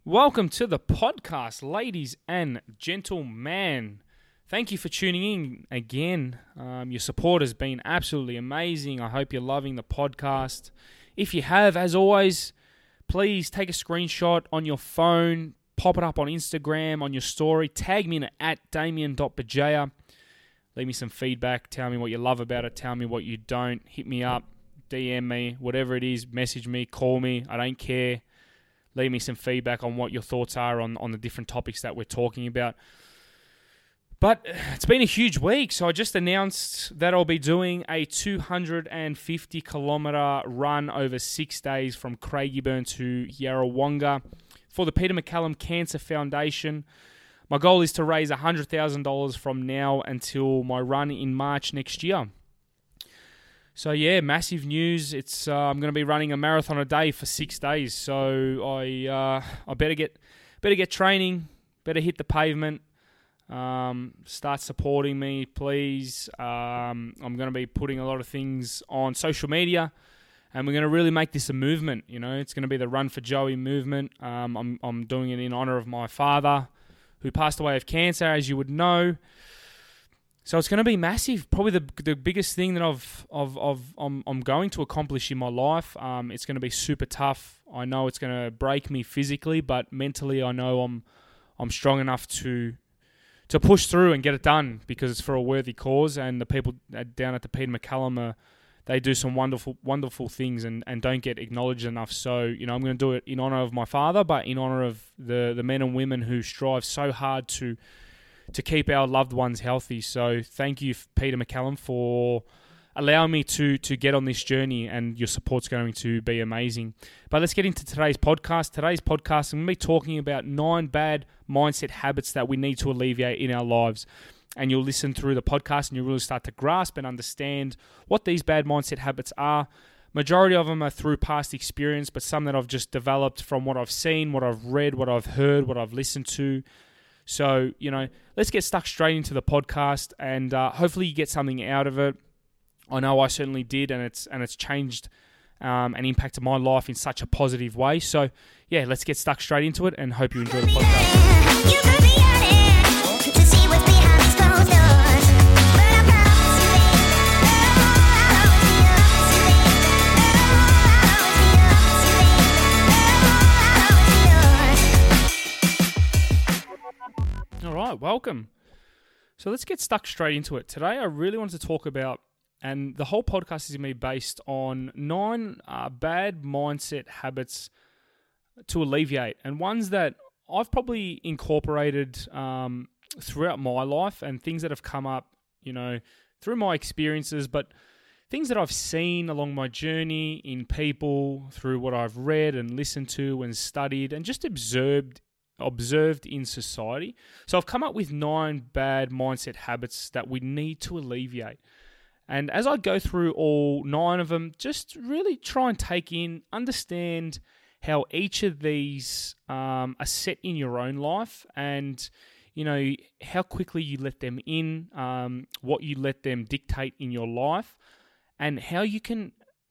Welcome to the podcast, ladies and gentlemen. Thank you for tuning in again. Your support has been absolutely amazing. I hope you're loving the podcast. If you have, as always, please take a screenshot on your phone, pop it up on Instagram, on your story, tag me in at damien.bajaya. Leave me some feedback. Tell me what you love about it. Tell me what you don't. Hit me up, DM me, whatever it is. Message me, call me. I don't care. Leave me some feedback on what your thoughts are on the different topics that we're talking about. But it's been a huge week, so I just announced that I'll be doing a 250-kilometre run over 6 days from Craigieburn to Yarrawonga for the Peter MacCallum Cancer Foundation. My goal is to raise $100,000 from now until my run in March next year. So yeah, massive news. It's I'm going to be running a marathon a day for 6 days. So I better get training, better hit the pavement. Start supporting me, please. I'm going to be putting a lot of things on social media, and we're going to really make this a movement. You know, it's going to be the Run for Joey movement. I'm doing it in honor of my father, who passed away of cancer, as you would know. So it's going to be massive. Probably the biggest thing that I'm going to accomplish in my life. It's going to be super tough. I know it's going to break me physically, but mentally, I know I'm strong enough to push through and get it done because it's for a worthy cause. And the people down at the Peter MacCallum, they do some wonderful things and don't get acknowledged enough. So I'm going to do it in honor of my father, but in honor of the men and women who strive so hard to keep our loved ones healthy. So thank you, Peter MacCallum, for allowing me to get on this journey, and your support's going to be amazing. But let's get into today's podcast. Today's podcast, I'm going to be talking about 9 bad mindset habits that we need to alleviate in our lives. And you'll listen through the podcast and you'll really start to grasp and understand what these bad mindset habits are. Majority of them are through past experience, but some that I've just developed from what I've seen, what I've read, what I've heard, what I've listened to. So, let's get stuck straight into the podcast, and hopefully you get something out of it. I know I certainly did, and it's changed and impacted my life in such a positive way. So, yeah, let's get stuck straight into it, and hope you enjoy the podcast. All right, welcome. So let's get stuck straight into it. Today, I really want to talk about, and the whole podcast is going to be based on 9 bad mindset habits to alleviate, and ones that I've probably incorporated throughout my life, and things that have come up, through my experiences, but things that I've seen along my journey in people, through what I've read and listened to and studied and just observed in society. So I've come up with 9 bad mindset habits that we need to alleviate. And as I go through all 9 of them, just really try and take in, understand how each of these are set in your own life, and how quickly you let them in, what you let them dictate in your life, and how you can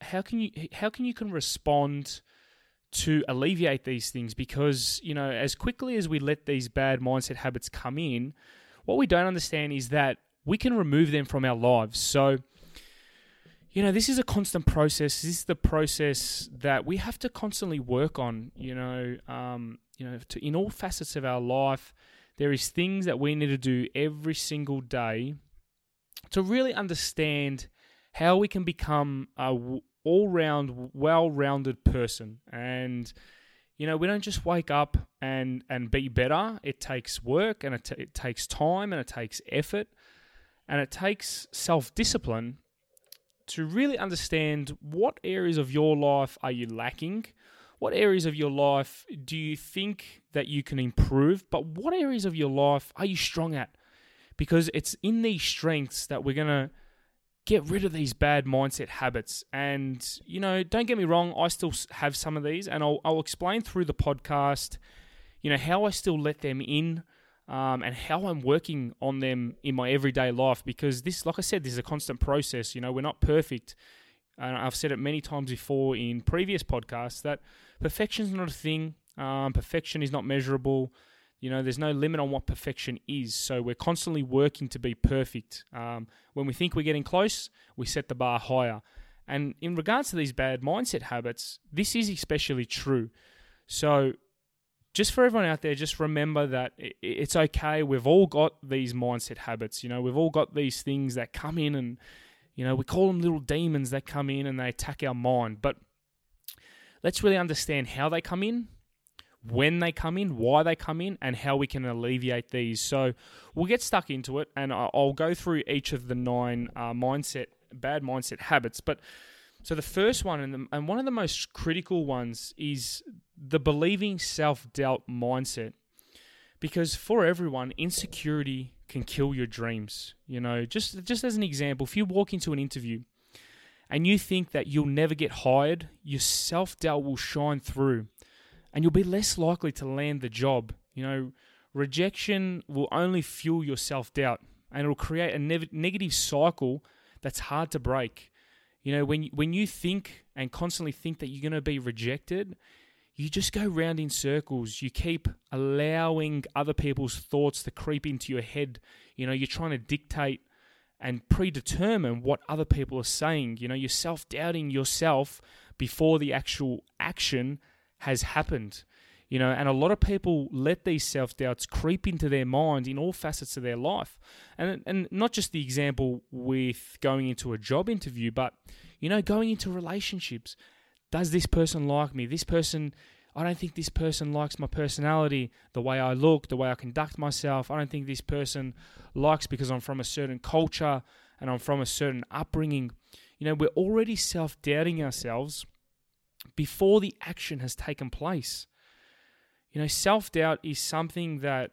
respond to alleviate these things. Because as quickly as we let these bad mindset habits come in, what we don't understand is that we can remove them from our lives. So this is a constant process. This is the process that we have to constantly work on. In all facets of our life, there is things that we need to do every single day to really understand how we can become a all-round, well-rounded person. And, we don't just wake up and be better. It takes work, and it takes time, and it takes effort, and it takes self-discipline to really understand what areas of your life are you lacking, what areas of your life do you think that you can improve, but what areas of your life are you strong at? Because it's in these strengths that we're going to get rid of these bad mindset habits. And, don't get me wrong, I still have some of these, and I'll explain through the podcast, how I still let them in, and how I'm working on them in my everyday life. Because this, like I said, this is a constant process. We're not perfect. And I've said it many times before in previous podcasts that perfection's not a thing. Perfection is not measurable. There's no limit on what perfection is. So we're constantly working to be perfect. When we think we're getting close, we set the bar higher. And in regards to these bad mindset habits, this is especially true. So just for everyone out there, just remember that it's okay. We've all got these mindset habits. We've all got these things that come in and, we call them little demons that come in and they attack our mind. But let's really understand how they come in, when they come in, why they come in, and how we can alleviate these. So we'll get stuck into it, and I'll go through each of the 9 bad mindset habits. But so the first one, and one of the most critical ones, is the believing self-doubt mindset. Because for everyone, insecurity can kill your dreams. Just as an example, if you walk into an interview and you think that you'll never get hired, your self-doubt will shine through and you'll be less likely to land the job. Rejection will only fuel your self-doubt and it'll create a negative cycle that's hard to break. When you think and constantly think that you're going to be rejected, you just go round in circles. You keep allowing other people's thoughts to creep into your head. You're trying to dictate and predetermine what other people are saying. You're self-doubting yourself before the actual action has happened. And a lot of people let these self-doubts creep into their mind in all facets of their life. And not just the example with going into a job interview, but, going into relationships. Does this person like me? I don't think this person likes my personality, the way I look, the way I conduct myself. I don't think this person likes because I'm from a certain culture and I'm from a certain upbringing. We're already self-doubting ourselves before the action has taken place. Self-doubt is something that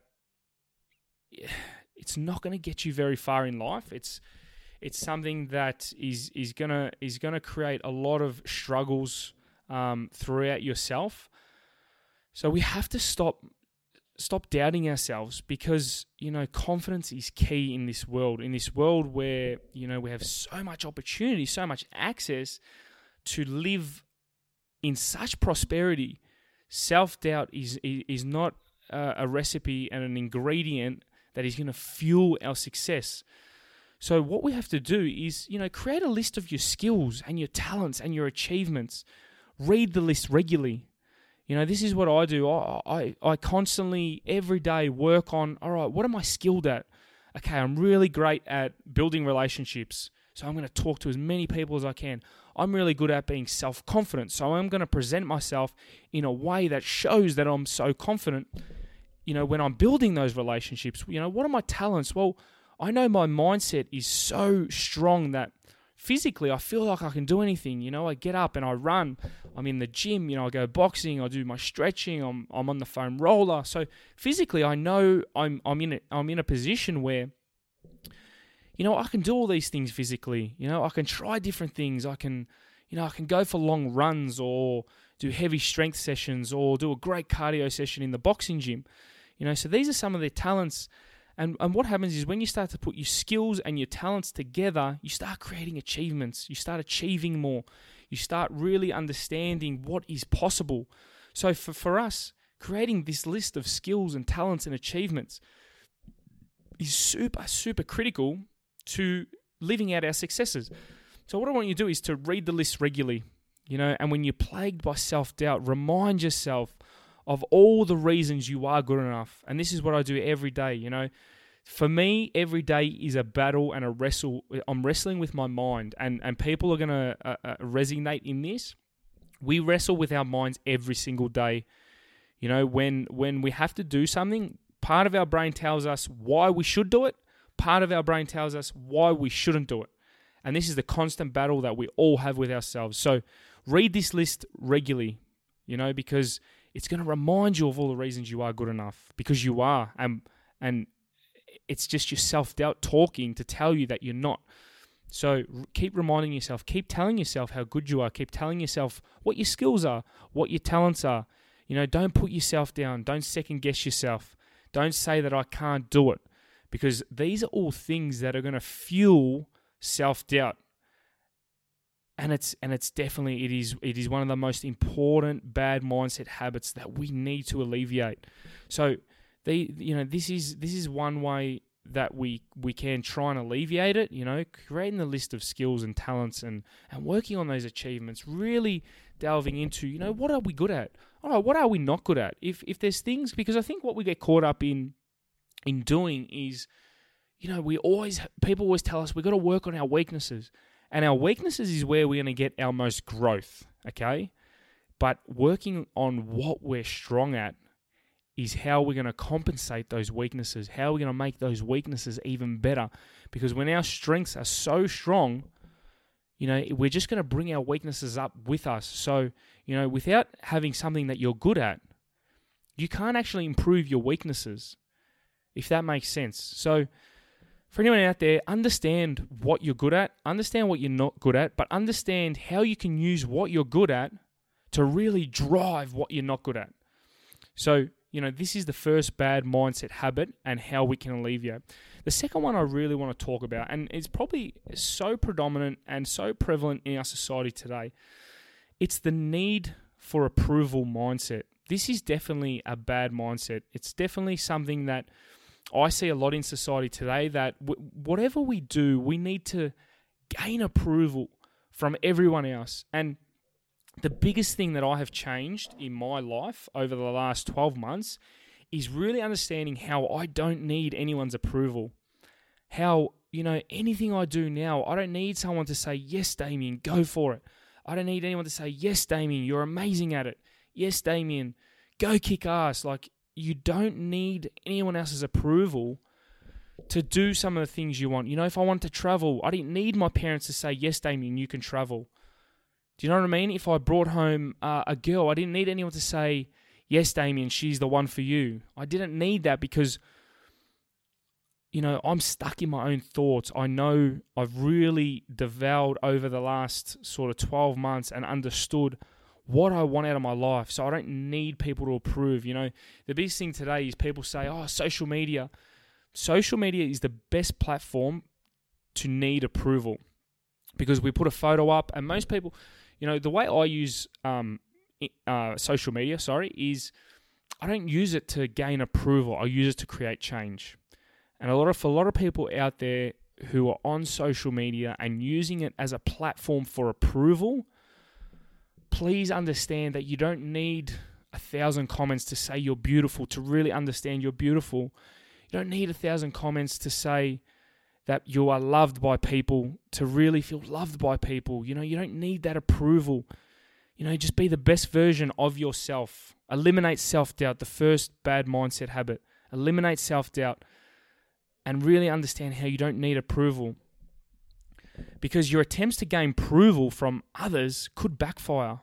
it's not going to get you very far in life. It's something that is gonna create a lot of struggles throughout yourself. So we have to stop doubting ourselves because confidence is key in this world. In this world where we have so much opportunity, so much access to live in such prosperity. Self-doubt is not a recipe and an ingredient that is going to fuel our success. So what we have to do is, create a list of your skills and your talents and your achievements. Read the list regularly. This is what I do. I constantly, every day, work on, all right, what am I skilled at? Okay, I'm really great at building relationships, so I'm going to talk to as many people as I can. I'm really good at being self-confident, so I'm going to present myself in a way that shows that I'm so confident. When I'm building those relationships, what are my talents? Well, I know my mindset is so strong that physically I feel like I can do anything. I get up and I run. I'm in the gym. I go boxing. I do my stretching. I'm on the foam roller. So physically, I know I'm in a position where I can do all these things physically. I can try different things. I can go for long runs or do heavy strength sessions or do a great cardio session in the boxing gym. So these are some of their talents. And what happens is when you start to put your skills and your talents together, you start creating achievements. You start achieving more. You start really understanding what is possible. So for us, creating this list of skills and talents and achievements is super, super critical to living out our successes. So what I want you to do is to read the list regularly, and when you're plagued by self-doubt, remind yourself of all the reasons you are good enough. And this is what I do every day, For me, every day is a battle and a wrestle. I'm wrestling with my mind, and people are going to resonate in this. We wrestle with our minds every single day. When we have to do something, part of our brain tells us why we should do it. Part of our brain tells us why we shouldn't do it. And this is the constant battle that we all have with ourselves. So read this list regularly, because it's going to remind you of all the reasons you are good enough, because you are. And it's just your self-doubt talking to tell you that you're not. So keep reminding yourself, keep telling yourself how good you are, keep telling yourself what your skills are, what your talents are. Don't put yourself down. Don't second-guess yourself. Don't say that I can't do it, because these are all things that are going to fuel self-doubt. And it's definitely it is one of the most important bad mindset habits that we need to alleviate. So this is one way that we can try and alleviate it, creating the list of skills and talents and working on those achievements, really delving into, what are we good at? All right, what are we not good at? If there's things, because I think what we get caught up in doing is, people always tell us we've got to work on our weaknesses. And our weaknesses is where we're going to get our most growth, okay? But working on what we're strong at is how we're going to compensate those weaknesses, how we're going to make those weaknesses even better. Because when our strengths are so strong, we're just going to bring our weaknesses up with us. So, without having something that you're good at, you can't actually improve your weaknesses, if that makes sense. So, for anyone out there, understand what you're good at, understand what you're not good at, but understand how you can use what you're good at to really drive what you're not good at. So, this is the first bad mindset habit and how we can alleviate. The second one I really want to talk about, and it's probably so predominant and so prevalent in our society today, it's the need for approval mindset. This is definitely a bad mindset. It's definitely something that I see a lot in society today, that whatever we do, we need to gain approval from everyone else. And the biggest thing that I have changed in my life over the last 12 months is really understanding how I don't need anyone's approval. How, anything I do now, I don't need someone to say, yes, Damien, go for it. I don't need anyone to say, yes, Damien, you're amazing at it. Yes, Damien, go kick ass. Like, you don't need anyone else's approval to do some of the things you want. If I want to travel, I didn't need my parents to say, yes, Damien, you can travel. Do you know what I mean? If I brought home a girl, I didn't need anyone to say, yes, Damien, she's the one for you. I didn't need that because, I'm stuck in my own thoughts. I know I've really devoured over the last sort of 12 months and understood what I want out of my life. So I don't need people to approve. The biggest thing today is people say, social media. Social media is the best platform to need approval because we put a photo up and most people, the way I use social media, is I don't use it to gain approval. I use it to create change. And for a lot of people out there who are on social media and using it as a platform for approval, please understand that you don't need 1,000 comments to say you're beautiful, to really understand you're beautiful. You don't need 1,000 comments to say that you are loved by people, to really feel loved by people. You don't need that approval. Just be the best version of yourself. Eliminate self-doubt, the first bad mindset habit. Eliminate self-doubt and really understand how you don't need approval. Because your attempts to gain approval from others could backfire.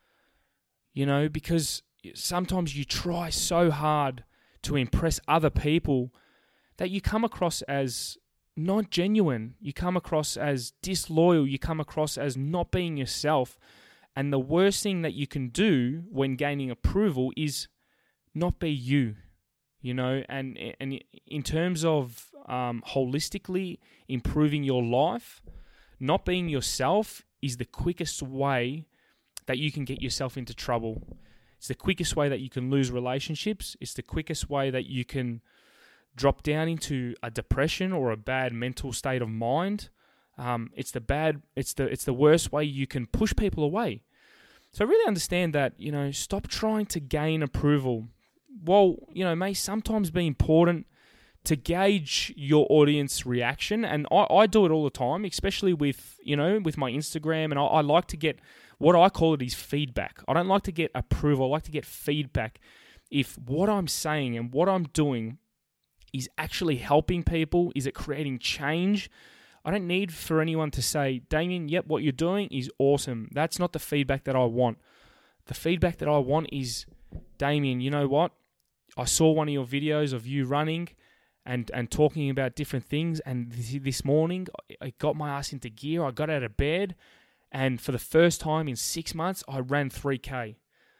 Because sometimes you try so hard to impress other people that you come across as not genuine. You come across as disloyal. You come across as not being yourself. And the worst thing that you can do when gaining approval is not be you. And in terms of holistically improving your life, not being yourself is the quickest way that you can get yourself into trouble. It's the quickest way that you can lose relationships. It's the quickest way that you can drop down into a depression or a bad mental state of mind. It's the worst way you can push people away. So really understand that, stop trying to gain approval. While, may sometimes be important to gauge your audience reaction. And I do it all the time, especially with my Instagram. And I like to get, what I call it is feedback. I don't like to get approval. I like to get feedback. If what I'm saying and what I'm doing is actually helping people, is it creating change? I don't need for anyone to say, Damien, yep, what you're doing is awesome. That's not the feedback that I want. The feedback that I want is, Damien, you know what? I saw one of your videos of you running and talking about different things, and this morning I got my ass into gear. I got out of bed, and for the first time in 6 months, I ran 3K.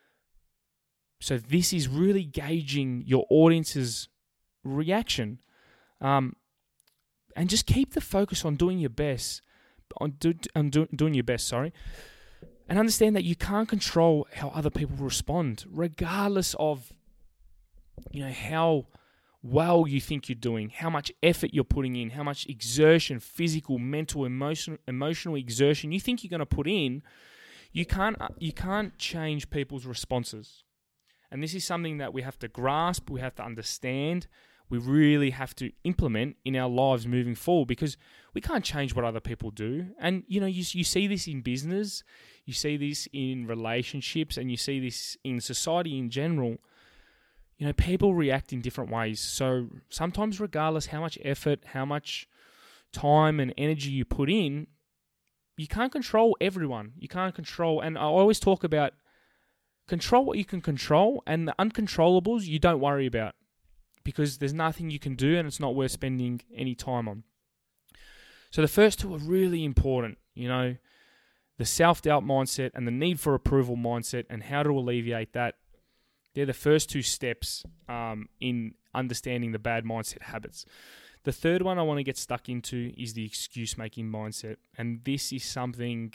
So this is really gauging your audience's reaction. And just keep the focus on doing your best. doing your best, sorry. And understand that you can't control how other people respond, regardless of, how well you think you're doing, how much effort you're putting in, how much exertion, physical, mental, emotional exertion you think you're going to put in. You can't change people's responses. And this is something that we have to grasp, we have to understand, we really have to implement in our lives moving forward, because we can't change what other people do. And, you see this in business, you see this in relationships, and you see this in society in general. People react in different ways. So sometimes, regardless how much effort, how much time and energy you put in, you can't control everyone. You can't control, and I always talk about control what you can control, and the uncontrollables you don't worry about, because there's nothing you can do and it's not worth spending any time on. So the first two are really important, the self-doubt mindset and the need for approval mindset, and how to alleviate that. They're the first two steps in understanding the bad mindset habits. The third one I want to get stuck into is the excuse-making mindset. And this is something,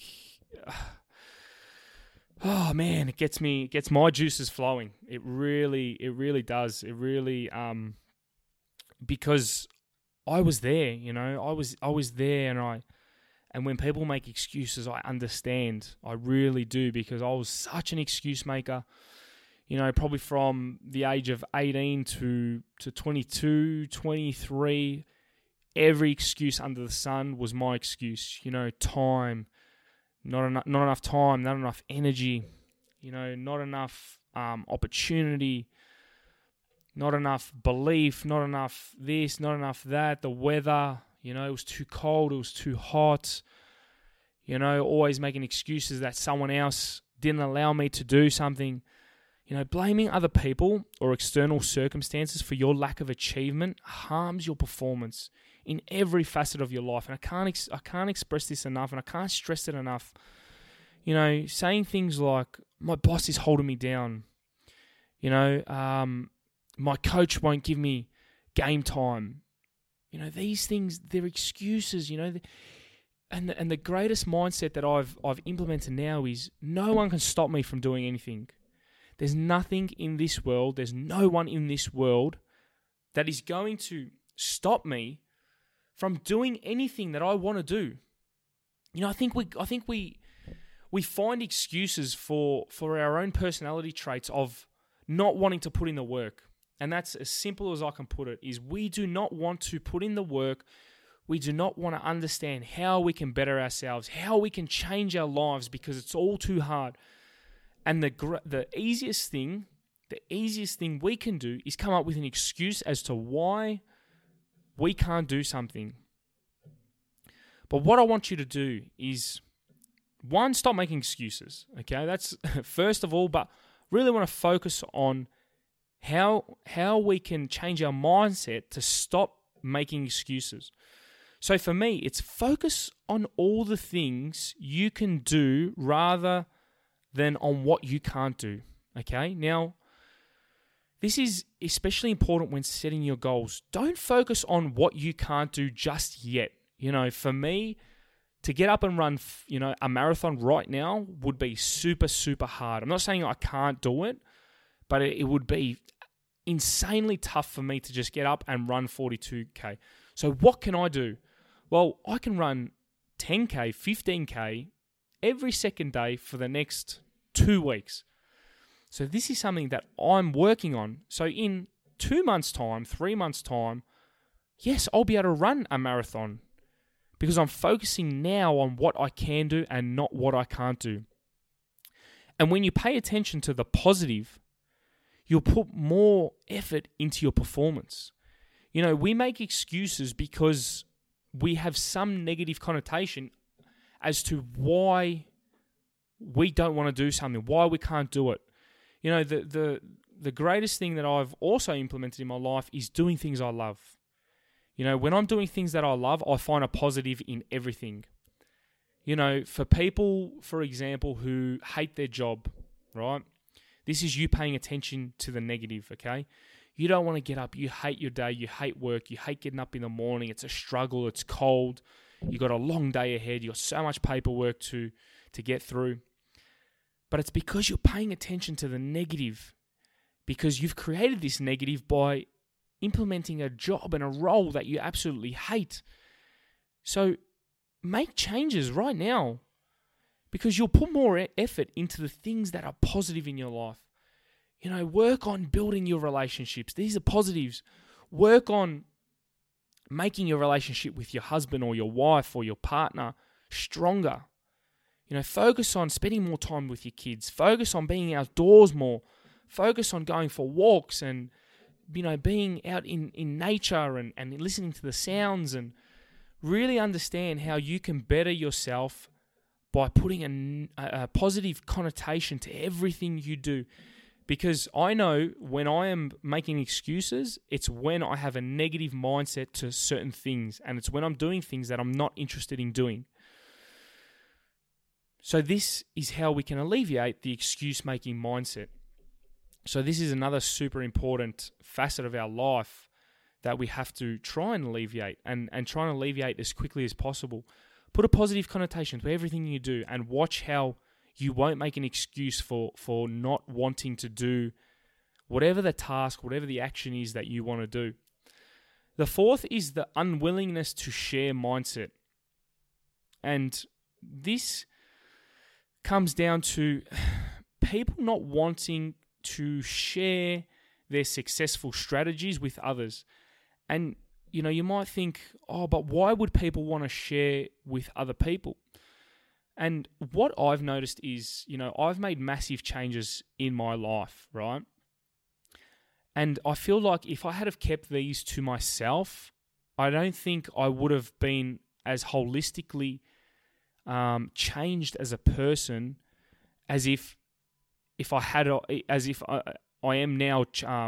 it gets my juices flowing. It really does. It really, because I was there, I was there, and when people make excuses, I understand. I really do, because I was such an excuse maker. Probably from the age of 18 to 22, 23, every excuse under the sun was my excuse. Time, not enough time, not enough energy, not enough opportunity, not enough belief, not enough this, not enough that, the weather, it was too cold, it was too hot, always making excuses that someone else didn't allow me to do something. Blaming other people or external circumstances for your lack of achievement harms your performance in every facet of your life. And I can't express this enough, and I can't stress it enough. Saying things like, my boss is holding me down. My coach won't give me game time. These things, they're excuses, And the greatest mindset that I've implemented now is no one can stop me from doing anything. There's nothing in this world, there's no one in this world that is going to stop me from doing anything that I want to do. I think we find excuses for our own personality traits of not wanting to put in the work. And that's as simple as I can put it, is we do not want to put in the work. We do not want to understand how we can better ourselves, how we can change our lives, because it's all too hard. And the easiest thing we can do is come up with an excuse as to why we can't do something. But what I want you to do is, one, stop making excuses. Okay, that's first of all, but really want to focus on how we can change our mindset to stop making excuses. So for me, it's focus on all the things you can do rather than on what you can't do, okay? Now, this is especially important when setting your goals. Don't focus on what you can't do just yet. For me, to get up and run, a marathon right now would be super, super hard. I'm not saying I can't do it, but it would be insanely tough for me to just get up and run 42K. So what can I do? Well, I can run 10K, 15K, every second day for the next 2 weeks. So this is something that I'm working on. So in 2 months' time, 3 months' time, yes, I'll be able to run a marathon, because I'm focusing now on what I can do and not what I can't do. And when you pay attention to the positive, you'll put more effort into your performance. We make excuses because we have some negative connotation as to why we don't want to do something, why we can't do it. The greatest thing that I've also implemented in my life is doing things I love. When I'm doing things that I love, I find a positive in everything. For people, for example, who hate their job, right? This is you paying attention to the negative, okay? You don't want to get up. You hate your day. You hate work. You hate getting up in the morning. It's a struggle. It's cold. You got a long day ahead. You got so much paperwork to get through. But it's because you're paying attention to the negative, because you've created this negative by implementing a job and a role that you absolutely hate. So make changes right now, because you'll put more effort into the things that are positive in your life. Work on building your relationships. These are positives. Work on making your relationship with your husband or your wife or your partner stronger. Focus on spending more time with your kids. Focus on being outdoors more. Focus on going for walks and, being out in nature and listening to the sounds, and really understand how you can better yourself by putting a positive connotation to everything you do. Because I know when I am making excuses, it's when I have a negative mindset to certain things, and it's when I'm doing things that I'm not interested in doing. So this is how we can alleviate the excuse-making mindset. So this is another super important facet of our life that we have to try and alleviate, and try and alleviate as quickly as possible. Put a positive connotation to everything you do, and watch how you won't make an excuse for not wanting to do whatever the task, whatever the action is that you want to do. The fourth is the unwillingness to share mindset. And this comes down to people not wanting to share their successful strategies with others. And, you might think, but why would people want to share with other people? And what I've noticed is, I've made massive changes in my life, right? And I feel like if I had have kept these to myself, I don't think I would have been as holistically changed as a person as if I am now.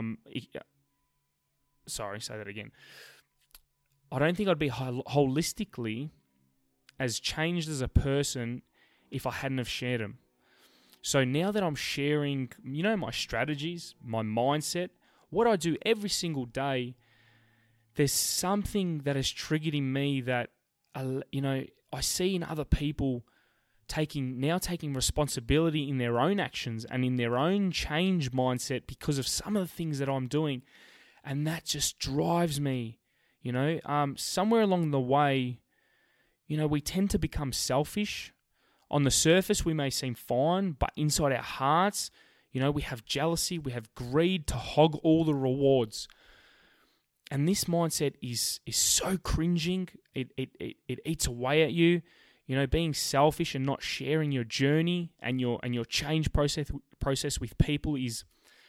Sorry, say that again. I don't think I'd be holistically as changed as a person if I hadn't have shared them. So now that I'm sharing, my strategies, my mindset, what I do every single day, there's something that has triggered in me that, I see in other people taking responsibility in their own actions and in their own change mindset because of some of the things that I'm doing. And that just drives me, somewhere along the way, we tend to become selfish. On the surface, we may seem fine, but inside our hearts, we have jealousy, we have greed to hog all the rewards. And this mindset is so cringing. It eats away at you. Being selfish and not sharing your journey and your change process with people is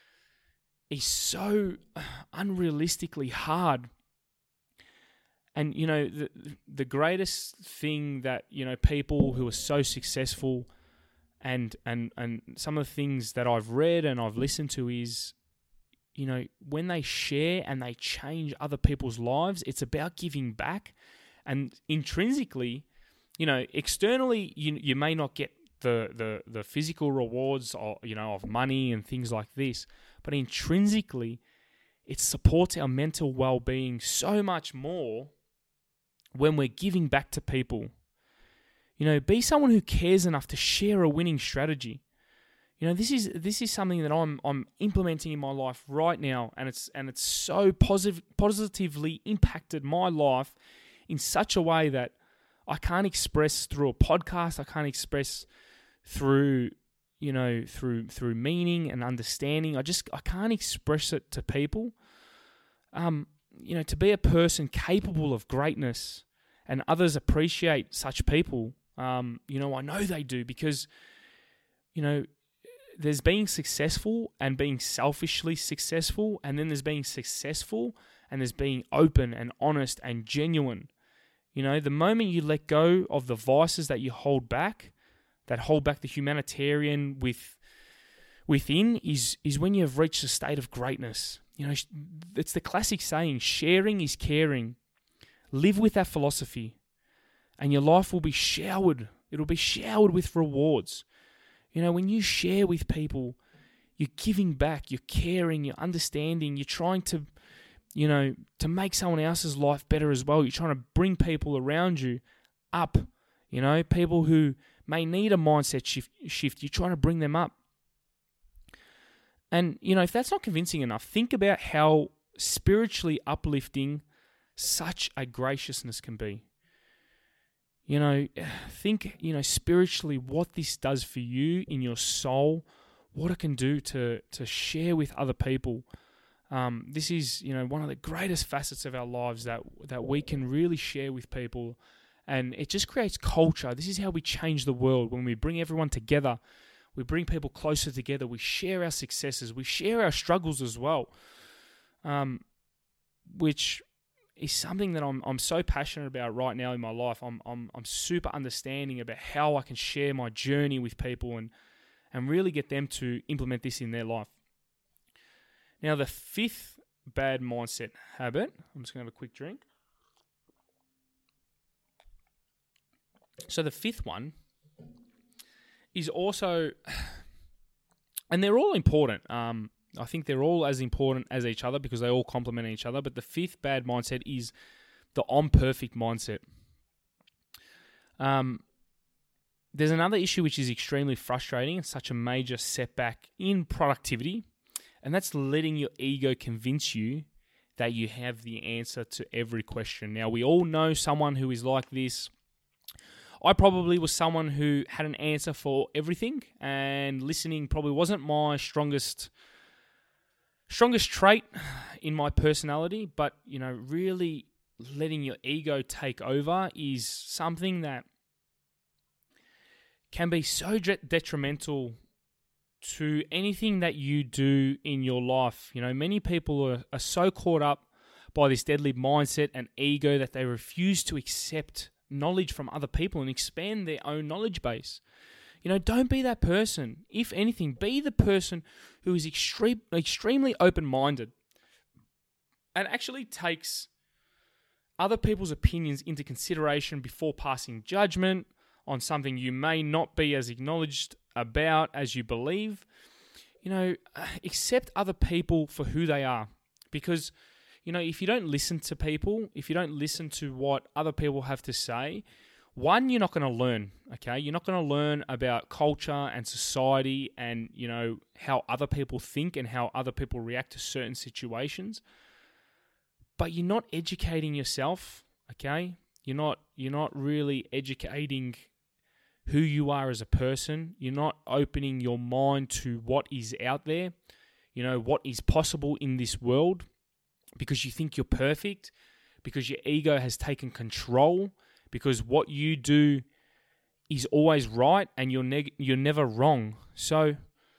so unrealistically hard. And, the greatest thing that, people who are so successful and some of the things that I've read and I've listened to is, when they share and they change other people's lives, it's about giving back. And intrinsically, externally, you may not get the physical rewards of money and things like this, but intrinsically, it supports our mental well-being so much more when we're giving back to people. Be someone who cares enough to share a winning strategy. This is something that I'm implementing in my life right now, and it's so positively impacted my life in such a way that I can't express through a podcast. I can't express through through meaning and understanding. I can't express it to people. To be a person capable of greatness and others appreciate such people. I know they do, because, there's being successful and being selfishly successful, and then there's being successful and there's being open and honest and genuine. The moment you let go of the vices that you hold back, that hold back the humanitarian within, is when you've reached a state of greatness. It's the classic saying, sharing is caring. Live with that philosophy, and your life will be showered. It'll be showered with rewards. When you share with people, you're giving back, you're caring, you're understanding, you're trying to, to make someone else's life better as well. You're trying to bring people around you up. People who may need a mindset shift, you're trying to bring them up. And, if that's not convincing enough, think about how spiritually uplifting such a graciousness can be. Think, spiritually what this does for you in your soul, what it can do to share with other people. This is, one of the greatest facets of our lives that we can really share with people. And it just creates culture. This is how we change the world. When we bring everyone together, we bring people closer together. We share our successes. We share our struggles as well, which is something that I'm so passionate about right now in my life. I'm super understanding about how I can share my journey with people and really get them to implement this in their life. Now, the fifth bad mindset habit. I'm just going to have a quick drink. So the fifth one is also, and they're all important. I think they're all as important as each other because they all complement each other. But the fifth bad mindset is the I'm perfect mindset. There's another issue which is extremely frustrating and such a major setback in productivity, and that's letting your ego convince you that you have the answer to every question. Now, we all know someone who is like this. I probably was someone who had an answer for everything, and listening probably wasn't my strongest trait in my personality, but, really letting your ego take over is something that can be so detrimental to anything that you do in your life. Many people are so caught up by this deadly mindset and ego that they refuse to accept knowledge from other people and expand their own knowledge base. Don't be that person. If anything, be the person who is extremely open-minded and actually takes other people's opinions into consideration before passing judgment on something you may not be as acknowledged about as you believe. Accept other people for who they are, because if you don't listen to people, if you don't listen to what other people have to say, one, you're not going to learn, okay? You're not going to learn about culture and society and, how other people think and how other people react to certain situations. But you're not educating yourself, okay? You're not really educating who you are as a person. You're not opening your mind to what is out there, what is possible in this world, because you think you're perfect, because your ego has taken control, because what you do is always right and you're never wrong. So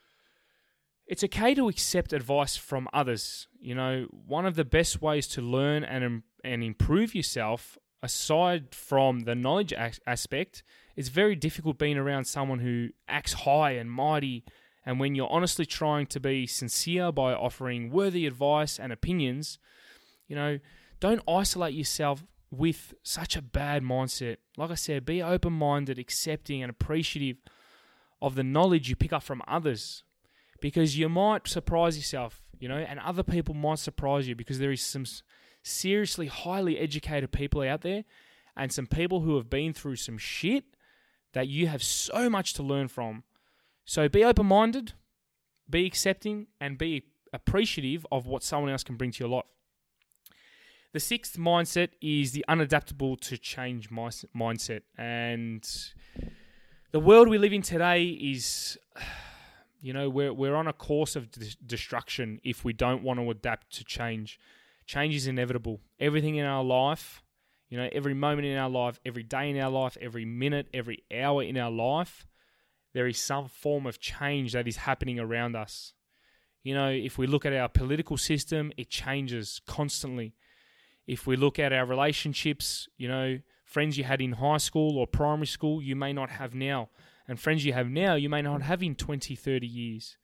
it's okay to accept advice from others. One of the best ways to learn and improve yourself, aside from the knowledge aspect, it's very difficult being around someone who acts high and mighty. And when you're honestly trying to be sincere by offering worthy advice and opinions, don't isolate yourself with such a bad mindset. Like I said, be open-minded, accepting, and appreciative of the knowledge you pick up from others, because you might surprise yourself, and other people might surprise you, because there is some seriously highly educated people out there and some people who have been through some shit that you have so much to learn from. So be open-minded, be accepting, and be appreciative of what someone else can bring to your life. The sixth mindset is the unadaptable to change mindset. And the world we live in today is, we're on a course of destruction if we don't want to adapt to change. Change is inevitable. Everything in our life, every moment in our life, every day in our life, every minute, every hour in our life, there is some form of change that is happening around us. If we look at our political system, it changes constantly. If we look at our relationships, friends you had in high school or primary school, you may not have now. And friends you have now, you may not have in 20, 30 years.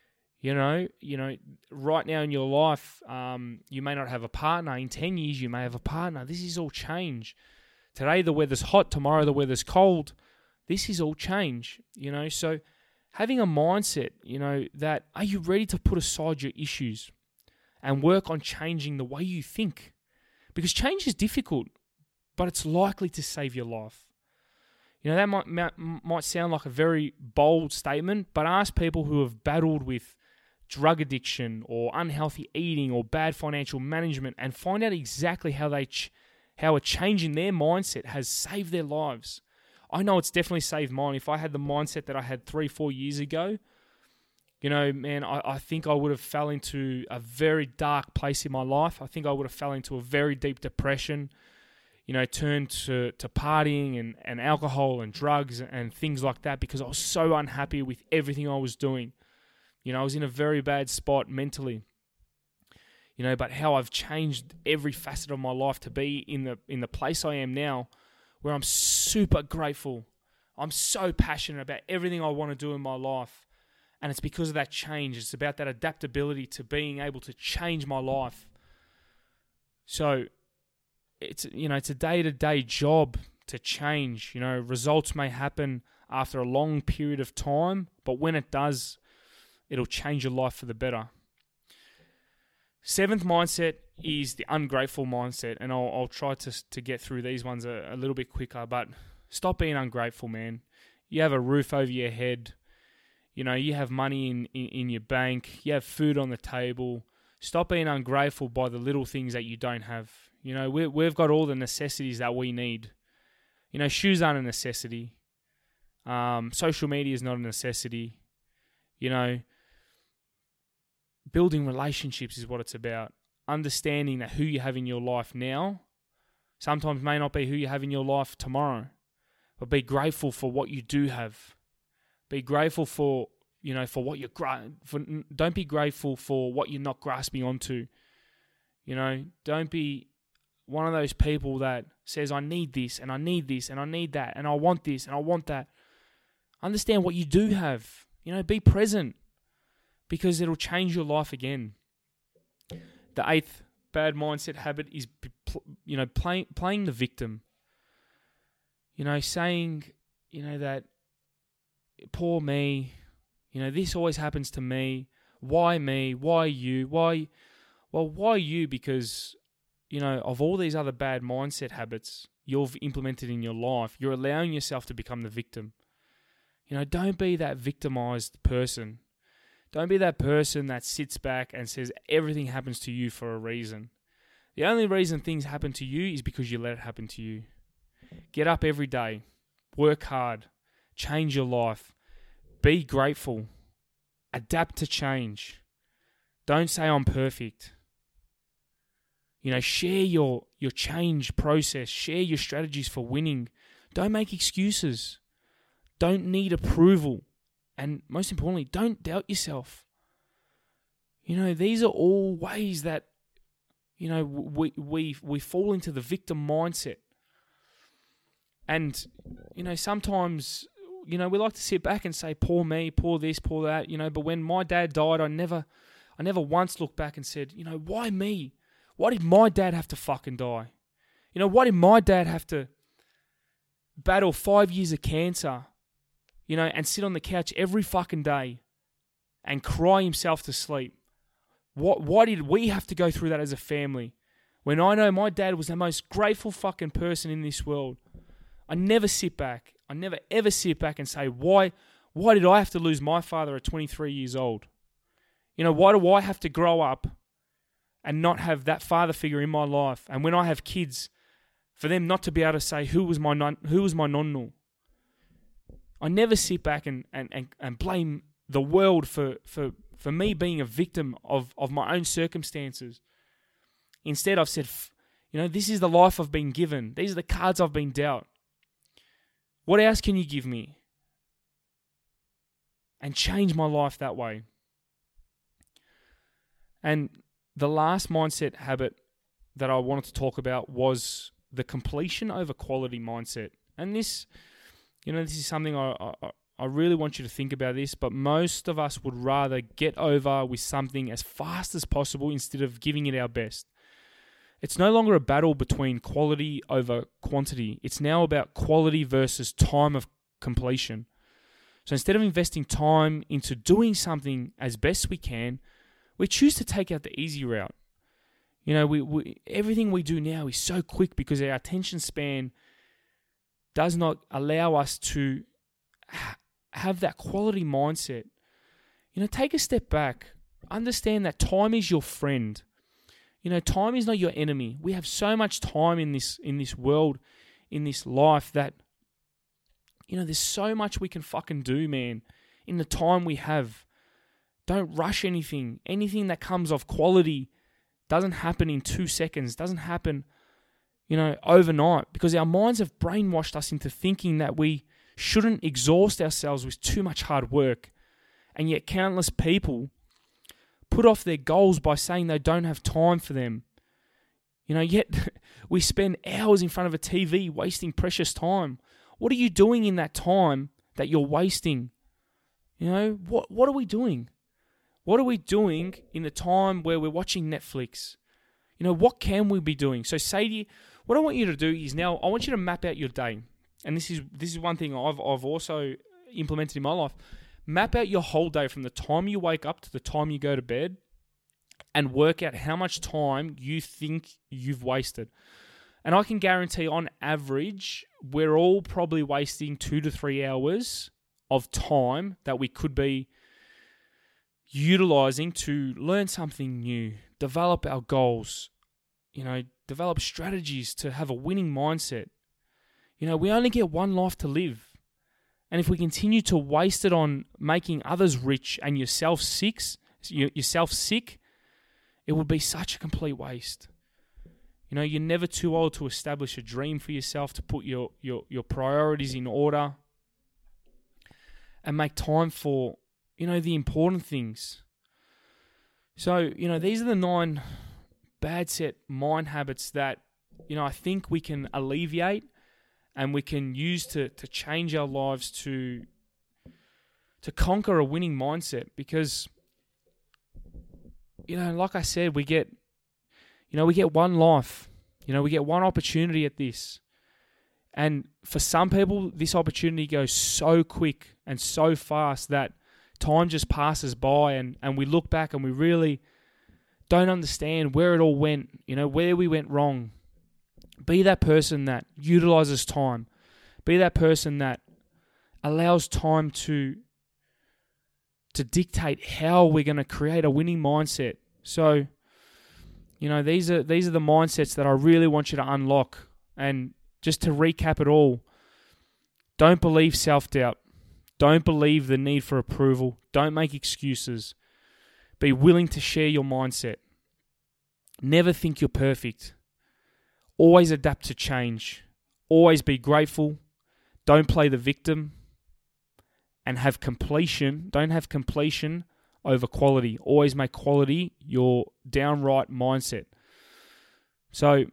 Right now in your life, you may not have a partner. In 10 years, you may have a partner. This is all change. Today, the weather's hot. Tomorrow, the weather's cold. This is all change, So having a mindset, that are you ready to put aside your issues and work on changing the way you think? Because change is difficult, but it's likely to save your life. That might sound like a very bold statement, but ask people who have battled with drug addiction or unhealthy eating or bad financial management and find out exactly how a change in their mindset has saved their lives. I know it's definitely saved mine. If I had the mindset that I had 3-4 years ago, man, I think I would have fell into a very dark place in my life. I think I would have fell into a very deep depression, turned to partying and alcohol and drugs and things like that because I was so unhappy with everything I was doing. I was in a very bad spot mentally. But how I've changed every facet of my life to be in the place I am now, where I'm super grateful. I'm so passionate about everything I want to do in my life. And it's because of that change. It's about that adaptability to being able to change my life. So it's a day-to-day job to change. Results may happen after a long period of time, but when it does, it'll change your life for the better. 7th mindset is the ungrateful mindset, and I'll try to get through these ones a little bit quicker, but stop being ungrateful, man. You have a roof over your head. You have money in your bank. You have food on the table. Stop being ungrateful by the little things that you don't have. We've got all the necessities that we need. Shoes aren't a necessity. Social media is not a necessity. Building relationships is what it's about. Understanding that who you have in your life now sometimes may not be who you have in your life tomorrow. But be grateful for what you do have. Be grateful for what you're don't be grateful for what you're not grasping onto. Don't be one of those people that says, I need this and I need this and I need that and I want this and I want that. Understand what you do have. Be present because it'll change your life again. The 8th bad mindset habit is, playing the victim. Saying, that poor me, this always happens to me. Why me? Why you? Why? Well, why you? Because, of all these other bad mindset habits you've implemented in your life, you're allowing yourself to become the victim. Don't be that victimized person. Don't be that person that sits back and says everything happens to you for a reason. The only reason things happen to you is because you let it happen to you. Get up every day. Work hard. Change your life. Be grateful. Adapt to change. Don't say I'm perfect. Share your change process. Share your strategies for winning. Don't make excuses. Don't need approval. And most importantly, don't doubt yourself. These are all ways that, we fall into the victim mindset. And, sometimes, we like to sit back and say, poor me, poor this, poor that, but when my dad died, I never once looked back and said, why me? Why did my dad have to fucking die? Why did my dad have to battle 5 years of cancer, and sit on the couch every fucking day and cry himself to sleep? Why did we have to go through that as a family? When I know my dad was the most grateful fucking person in this world. I never sit back. I never ever sit back and say, why did I have to lose my father at 23 years old? Why do I have to grow up and not have that father figure in my life? And when I have kids, for them not to be able to say, who was my nonno? I never sit back and blame the world for me being a victim of my own circumstances. Instead, I've said, this is the life I've been given. These are the cards I've been dealt. What else can you give me? And change my life that way. And the last mindset habit that I wanted to talk about was the completion over quality mindset. And this, this is something I really want you to think about this, but most of us would rather get over with something as fast as possible instead of giving it our best. It's no longer a battle between quality over quantity. It's now about quality versus time of completion. So instead of investing time into doing something as best we can, we choose to take out the easy route. We everything we do now is so quick because our attention span does not allow us to have that quality mindset. Take a step back. Understand that time is your friend. Time is not your enemy. We have so much time in this world, in this life, that there's so much we can fucking do, man, in the time we have. Don't rush anything. Anything that comes of quality doesn't happen in 2 seconds, doesn't happen, overnight, because our minds have brainwashed us into thinking that we shouldn't exhaust ourselves with too much hard work. And yet countless people put off their goals by saying they don't have time for them. Yet we spend hours in front of a TV wasting precious time. What are you doing in that time that you're wasting? What are we doing? What are we doing in the time where we're watching Netflix? What can we be doing? So Sadie, what I want you to do is now I want you to map out your day. And this is one thing I've also implemented in my life. Map out your whole day from the time you wake up to the time you go to bed, and work out how much time you think you've wasted. And I can guarantee on average, we're all probably wasting 2 to 3 hours of time that we could be utilizing to learn something new, develop our goals, develop strategies to have a winning mindset. We only get one life to live. And if we continue to waste it on making others rich and yourself sick, it would be such a complete waste. You're never too old to establish a dream for yourself, to put your priorities in order and make time for, the important things. So, these are the 9 bad set mind habits that, I think we can alleviate and we can use to change our lives to conquer a winning mindset. Because, like I said, we get one life. We get one opportunity at this. And for some people, this opportunity goes so quick and so fast that time just passes by, and we look back and we really don't understand where it all went, where we went wrong. Be that person that utilizes time. Be that person that allows time to dictate how we're going to create a winning mindset. So, these are the mindsets that I really want you to unlock. And just to recap it all, don't believe self-doubt. Don't believe the need for approval. Don't make excuses. Be willing to share your mindset. Never think you're perfect. Always adapt to change. Always be grateful. Don't play the victim. And have completion. Don't have completion over quality. Always make quality your downright mindset. So,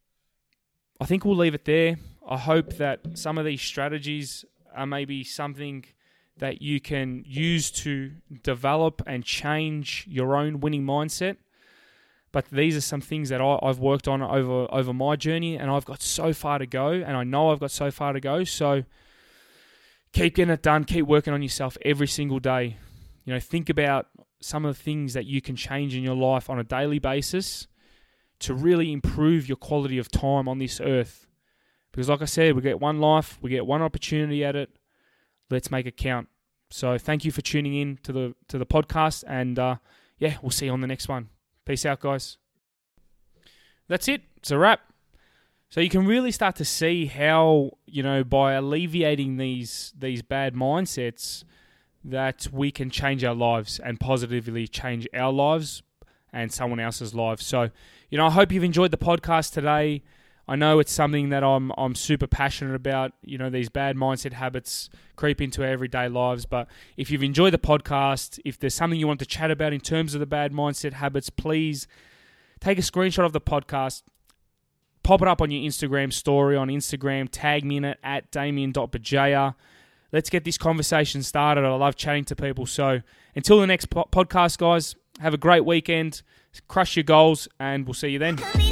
I think we'll leave it there. I hope that some of these strategies are maybe something that you can use to develop and change your own winning mindset. But these are some things that I've worked on over my journey, and I've got so far to go, and I know I've got so far to go. So keep getting it done. Keep working on yourself every single day. Think about some of the things that you can change in your life on a daily basis to really improve your quality of time on this earth. Because like I said, we get one life, we get one opportunity at it. Let's make it count. So thank you for tuning in to the podcast, and we'll see you on the next one. Peace out, guys. That's it. It's a wrap. So you can really start to see how, by alleviating these bad mindsets, that we can change our lives and positively change our lives and someone else's lives. So, I hope you've enjoyed the podcast today. I know it's something that I'm super passionate about. These bad mindset habits creep into our everyday lives. But if you've enjoyed the podcast, if there's something you want to chat about in terms of the bad mindset habits, please take a screenshot of the podcast, pop it up on your Instagram story on Instagram, tag me in it at damien.bajaya. Let's get this conversation started. I love chatting to people. So until the next podcast, guys, have a great weekend, crush your goals, and we'll see you then.